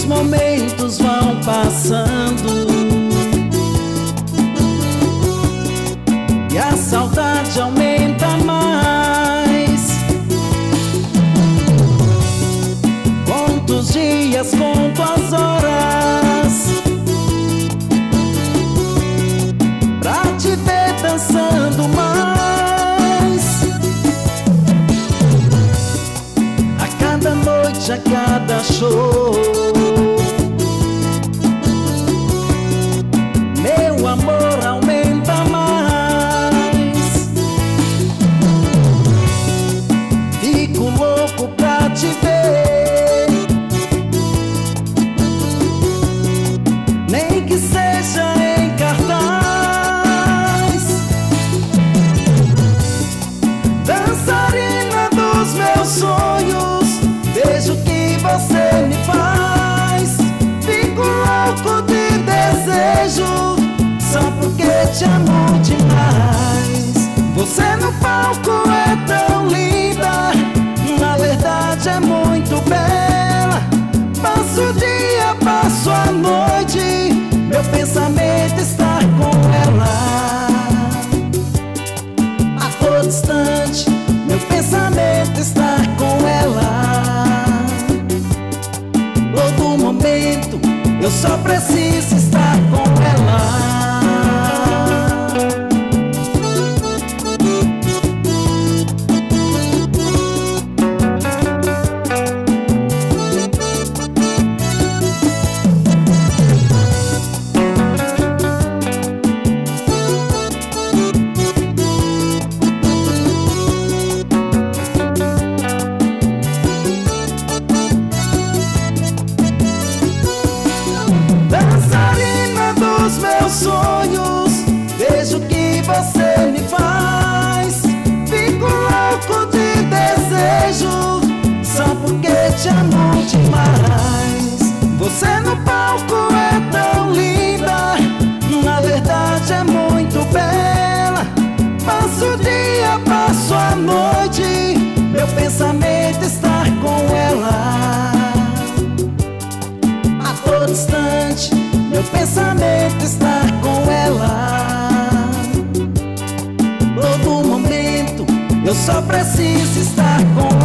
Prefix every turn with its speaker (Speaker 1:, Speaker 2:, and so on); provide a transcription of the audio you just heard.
Speaker 1: momentos vão passando e a saudade aumenta mais. Conto os dias, conto as horas pra te ver dançando mais. A cada noite, a cada show, meu amor aumenta mais. Fico louco pra te ver, nem que seja em cartaz. Dançarina dos meus sonhos, vejo que você me faz. Fico louco de desejo, só porque te amo demais. Você no palco é tão linda, na verdade é muito bela. Passo o dia, passo a noite, meu pensamento está com ela. A todo instante, meu pensamento está com ela. Todo momento, eu só preciso estar com ela. Dançarina dos meus sonhos, vejo que você me faz. Fico louco de desejo, só porque te amo demais. Você no palco é tão linda, na verdade é muito bela. Passo o dia, passo a noite, meu pensamento está com ela. A todo instante, meu pensamento está com ela. Todo momento, eu só preciso estar com ela.